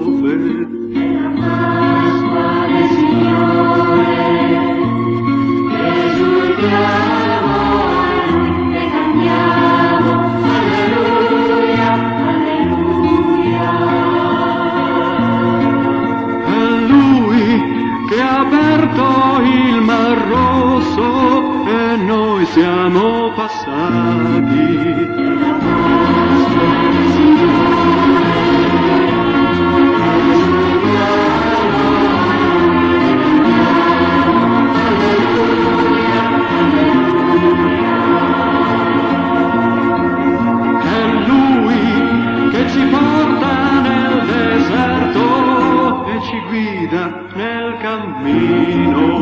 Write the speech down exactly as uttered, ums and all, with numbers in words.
dove? Nella Pasqua del Signore, esultiamo a Lui e cantiamo, alleluia, alleluia. È Lui che ha aperto il Mar Rosso e noi siamo passati. Nella Pasqua del Signore, ci guida nel cammino.